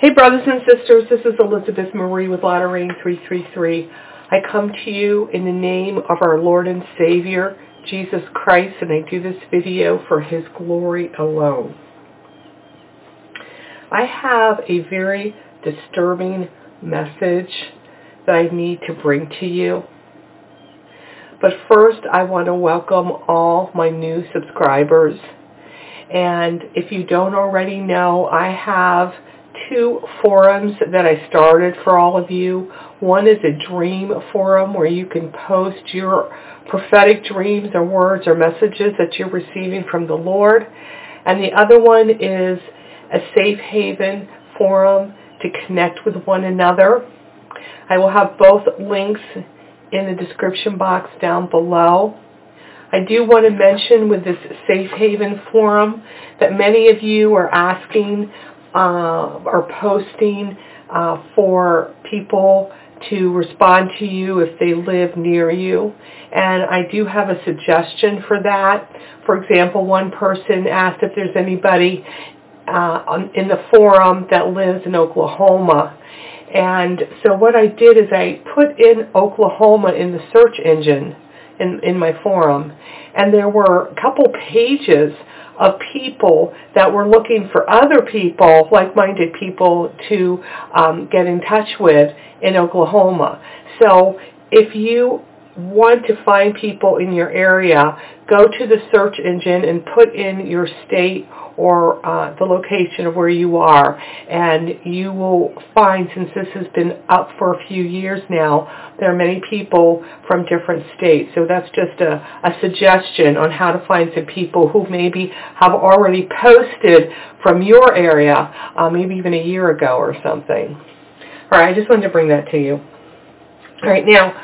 Hey brothers and sisters, this is Elizabeth Marie with Latter Rain 333. I come to you in the name of our Lord and Savior, Jesus Christ, and I do this video for His glory alone. I have a very disturbing message that I need to bring to you. But first, I want to welcome all my new subscribers. And if you don't already know, I have two forums that I started for all of you. One is a dream forum where you can post your prophetic dreams or words or messages that you're receiving from the Lord. And the other one is a safe haven forum to connect with one another. I will have both links in the description box down below. I do want to mention with this Safe Haven forum that many of you are asking or posting for people to respond to you if they live near you. And I do have a suggestion for that. For example, one person asked if there's anybody in the forum that lives in Oklahoma. And so what I did is I put in Oklahoma in the search engine in my forum, and there were a couple pages of people that were looking for other people, like-minded people, to get in touch with in Oklahoma. So if you want to find people in your area, go to the search engine and put in your state or the location of where you are, and you will find, since this has been up for a few years now, there are many people from different states. So that's just a suggestion on how to find some people who maybe have already posted from your area, maybe even a year ago or something. All right, I just wanted to bring that to you. All right, now,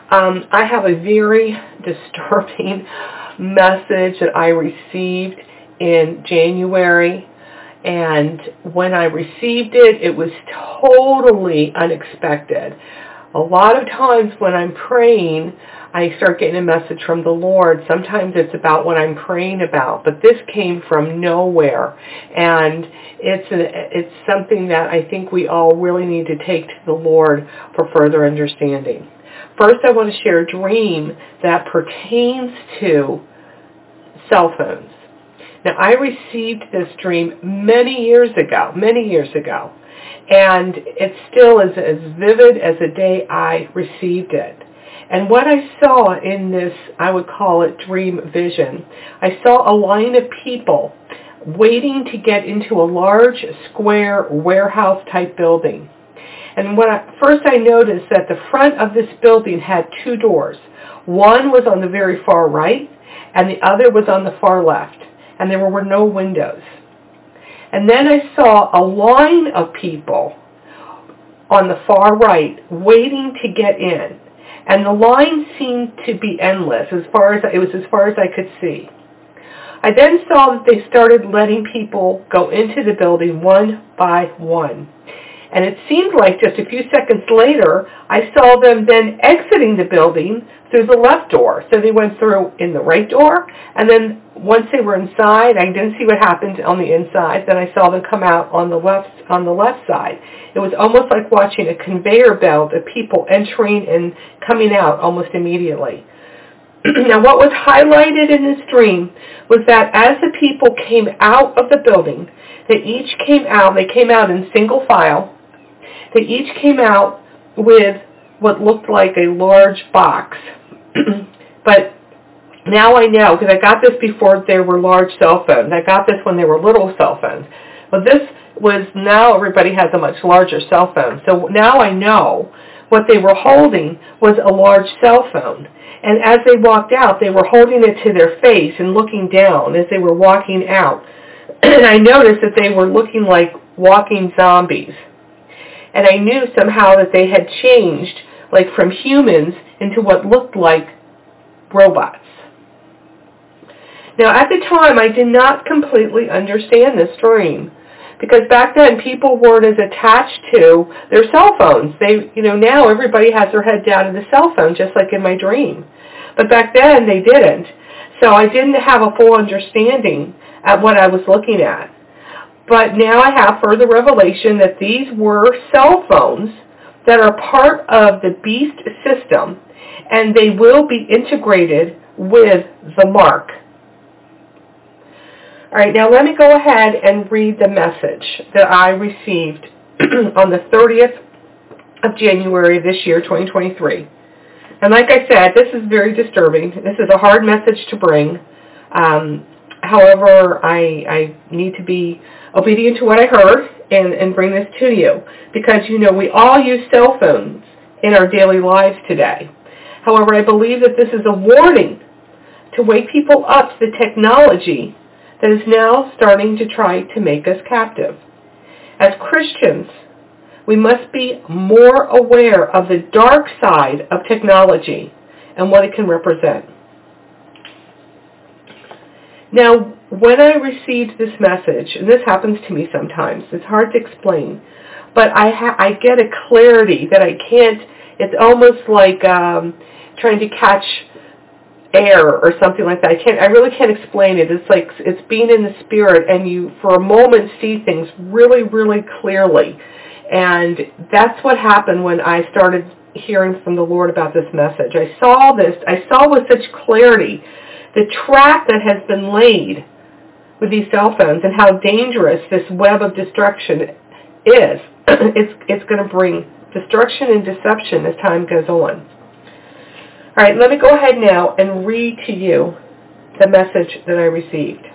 I have a very disturbing message that I received in January, and when I received it, it was totally unexpected. A lot of times when I'm praying, I start getting a message from the Lord. Sometimes it's about what I'm praying about, but this came from nowhere, and it's something that I think we all really need to take to the Lord for further understanding. First, I want to share a dream that pertains to cell phones. Now, I received this dream many years ago, and it still is as vivid as the day I received it. And what I saw in this, I would call it dream vision, I saw a line of people waiting to get into a large square warehouse-type building. And first I noticed that the front of this building had two doors. One was on the very far right, and the other was on the far left. And there were no windows. And then I saw a line of people on the far right waiting to get in. And the line seemed to be endless as far as I could see. I then saw that they started letting people go into the building one by one. And it seemed like just a few seconds later, I saw them then exiting the building through the left door. So they went through in the right door, and then once they were inside, I didn't see what happened on the inside. Then I saw them come out on the left side. It was almost like watching a conveyor belt of people entering and coming out almost immediately. Now, what was highlighted in this dream was that as the people came out of the building, they came out in single file. They each came out with what looked like a large box. But now I know, because I got this before there were large cell phones. I got this when there were little cell phones. But this was, now everybody has a much larger cell phone. So now I know what they were holding was a large cell phone. And as they walked out, they were holding it to their face and looking down as they were walking out. And I noticed that they were looking like walking zombies. And I knew somehow that they had changed, like from humans into what looked like robots. Now, at the time, I did not completely understand this dream, because back then people weren't as attached to their cell phones. Now everybody has their head down in the cell phone, just like in my dream. But back then they didn't. So I didn't have a full understanding at what I was looking at. But now I have further revelation that these were cell phones that are part of the beast system, and they will be integrated with the mark. All right, now let me go ahead and read the message that I received on the 30th of January this year, 2023. And like I said, this is very disturbing. This is a hard message to bring. However, I need to be obedient to what I heard and bring this to you, because, you know, we all use cell phones in our daily lives today. However, I believe that this is a warning to wake people up to the technology that is now starting to try to make us captive. As Christians, we must be more aware of the dark side of technology and what it can represent. Now, when I received this message, and this happens to me sometimes, it's hard to explain, but I get a clarity that I can't, it's almost like trying to catch air or something like that. I really can't explain it. It's like it's being in the spirit, and you for a moment see things really, really clearly. And that's what happened when I started hearing from the Lord about this message. I saw with such clarity the trap that has been laid with these cell phones and how dangerous this web of destruction is. It's going to bring destruction and deception as time goes on. All right, let me go ahead now and read to you the message that I received.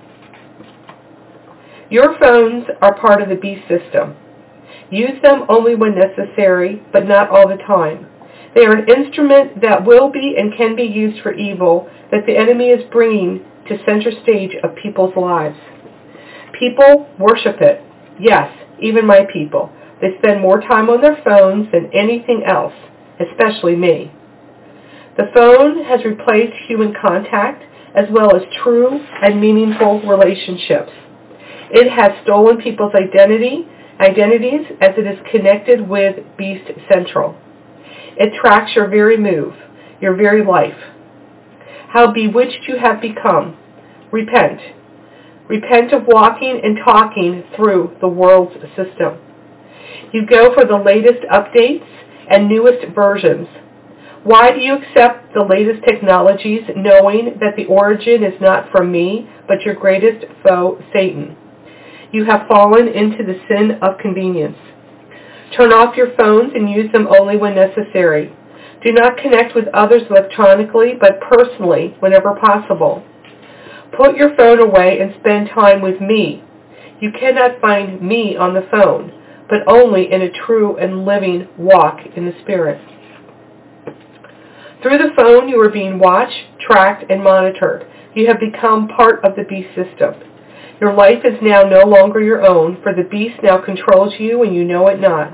Your phones are part of the beast system. Use them only when necessary, but not all the time. They are an instrument that will be and can be used for evil that the enemy is bringing to center stage of people's lives. People worship it. Yes, even my people. They spend more time on their phones than anything else, especially me. The phone has replaced human contact as well as true and meaningful relationships. It has stolen people's identities as it is connected with Beast Central. It tracks your very move, your very life. How bewitched you have become. Repent. Repent of walking and talking through the world's system. You go for the latest updates and newest versions. Why do you accept the latest technologies knowing that the origin is not from me, but your greatest foe, Satan? You have fallen into the sin of convenience. Turn off your phones and use them only when necessary. Do not connect with others electronically, but personally whenever possible. Put your phone away and spend time with me. You cannot find me on the phone, but only in a true and living walk in the Spirit. Through the phone, you are being watched, tracked, and monitored. You have become part of the beast system. Your life is now no longer your own, for the beast now controls you and you know it not.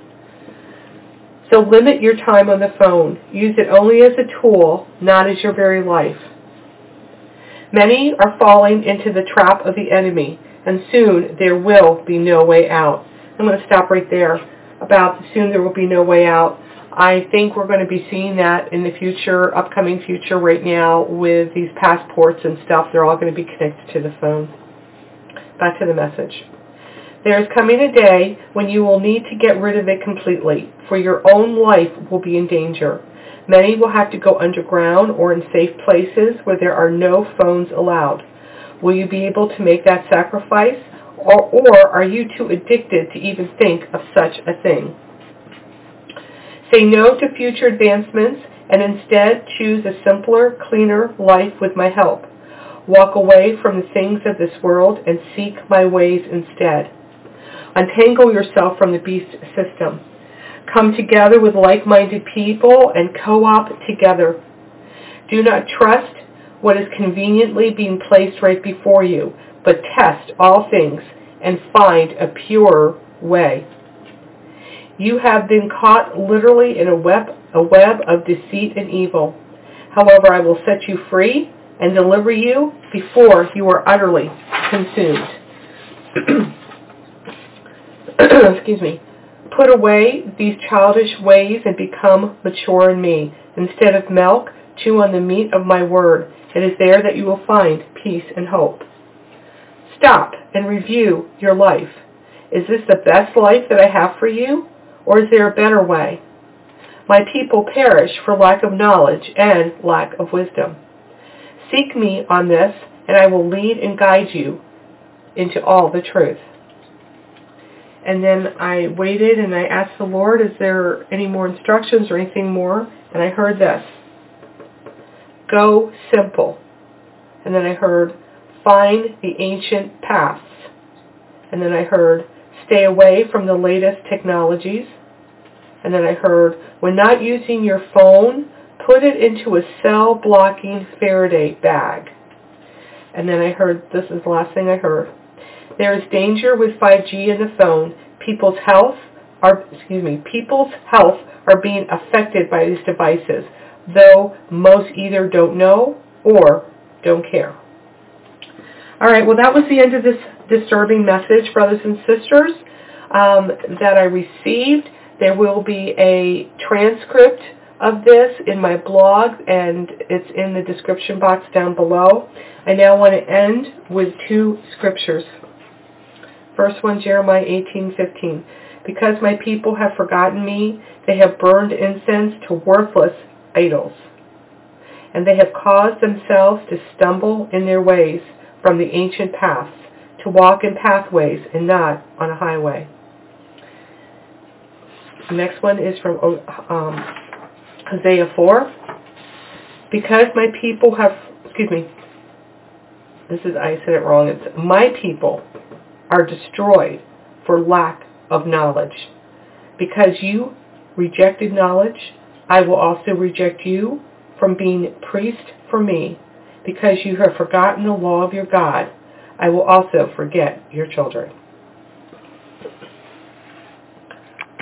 So limit your time on the phone. Use it only as a tool, not as your very life. Many are falling into the trap of the enemy, and soon there will be no way out. I'm going to stop right there about soon there will be no way out. I think we're going to be seeing that in the future, upcoming future right now with these passports and stuff. They're all going to be connected to the phone. Back to the message. There is coming a day when you will need to get rid of it completely, for your own life will be in danger. Many will have to go underground or in safe places where there are no phones allowed. Will you be able to make that sacrifice, or are you too addicted to even think of such a thing? Say no to future advancements and instead choose a simpler, cleaner life with my help. Walk away from the things of this world and seek my ways instead. Untangle yourself from the beast system. Come together with like-minded people and co-op together. Do not trust what is conveniently being placed right before you, but test all things and find a purer way. You have been caught literally in a web of deceit and evil. However, I will set you free and deliver you before you are utterly consumed. Excuse me. Put away these childish ways and become mature in me. Instead of milk, chew on the meat of my word. It is there that you will find peace and hope. Stop and review your life. Is this the best life that I have for you, or is there a better way? My people perish for lack of knowledge and lack of wisdom. Seek me on this, and I will lead and guide you into all the truth. And then I waited and I asked the Lord, is there any more instructions or anything more? And I heard this. Go simple. And then I heard, find the ancient paths. And then I heard, stay away from the latest technologies. And then I heard, when not using your phone, put it into a cell-blocking Faraday bag. And then I heard, this is the last thing I heard, there is danger with 5G and the phone. People's health are being affected by these devices, though most either don't know or don't care. All right, well, that was the end of this disturbing message, brothers and sisters, that I received. There will be a transcript of this in my blog, and it's in the description box down below. I now want to end with two scriptures. First one, Jeremiah 18:15. Because my people have forgotten me, they have burned incense to worthless idols, and they have caused themselves to stumble in their ways from the ancient paths, to walk in pathways and not on a highway. The next one is from Hosea 4. Because my people have, I said it wrong. It's my people are destroyed for lack of knowledge. Because you rejected knowledge, I will also reject you from being priest for me. Because you have forgotten the law of your God, I will also forget your children.